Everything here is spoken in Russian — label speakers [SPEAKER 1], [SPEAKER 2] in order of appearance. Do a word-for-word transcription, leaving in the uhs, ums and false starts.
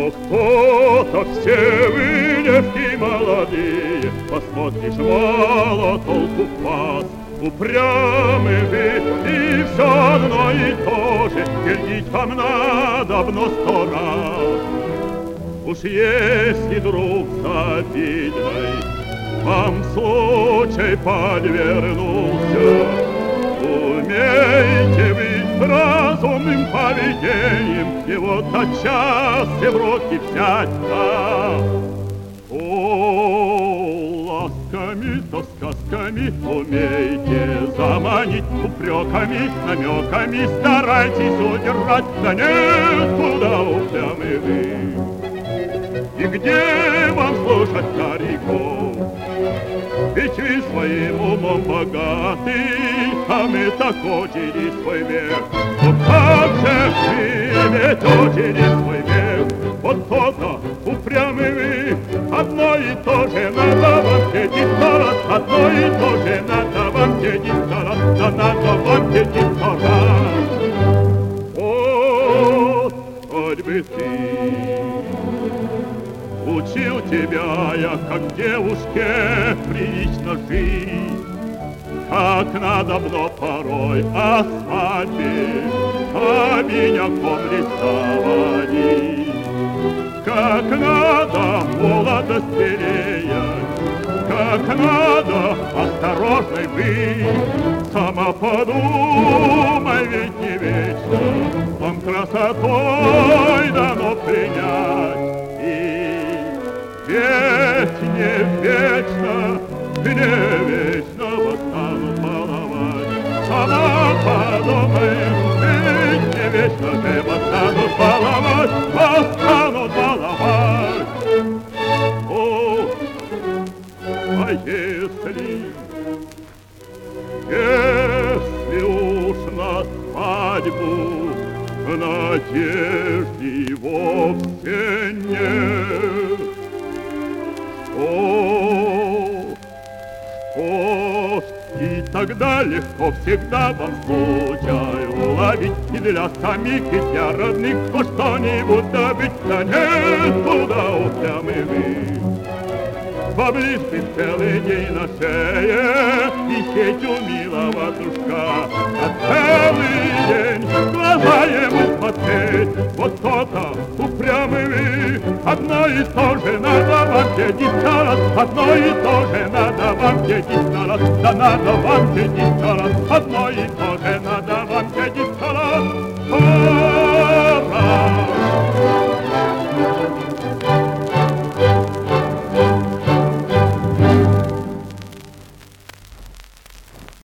[SPEAKER 1] Но кто-то, все вы, девки молодые, посмотришь, мало толку в вас. Упрямы вы, и все одно и то же, твердить вам надобно сто раз. Уж если друг завидный вам случай подвернулся, умеете вы разумным поведением его тотчас и в руки взять. А, о, ласками-то сказками умеете заманить, упреками, намеками старайтесь удержать, да нет, куда упрямы вы. И где вам слушать стариков? Ведь вы своим умом богаты, а мы так учили свой век. Ну как же вы, ведь учили свой век. Вот то-то упрямы вы, одно и то же надо вам сидеть сто раз, одно и то же надо вам сидеть сто раз, да надо вам сидеть сто раз. Вот, хоть бы ты. Учил тебя я, как девушке, прилично жить, как надобно порой о свадьбе обиняком рисовать, как надо молодость беречь, как надо осторожной быть. Сама подумай, ведь не вечно вам красотой дано принять. Ведь не вечно, не вечно вас станут баловать. Сама подумай, ведь не вечно же вас станут баловать, вас станут баловать. О, а если, если уж на свадьбу надежды вовсе нет, О, о, и тогда легко всегда вам случай уловить и для самих, и для родных, но что-нибудь добыть, да нет, куда упрямы вы. Поближе целый день на шее и сеть у милого дружка, а целый день глаза ему смотреть. Вот то-то упрямый вы, одно и то же надо вам сидеть сто раз, одно и то же надо вам сидеть сто раз, да надо вам сидеть сто раз, одно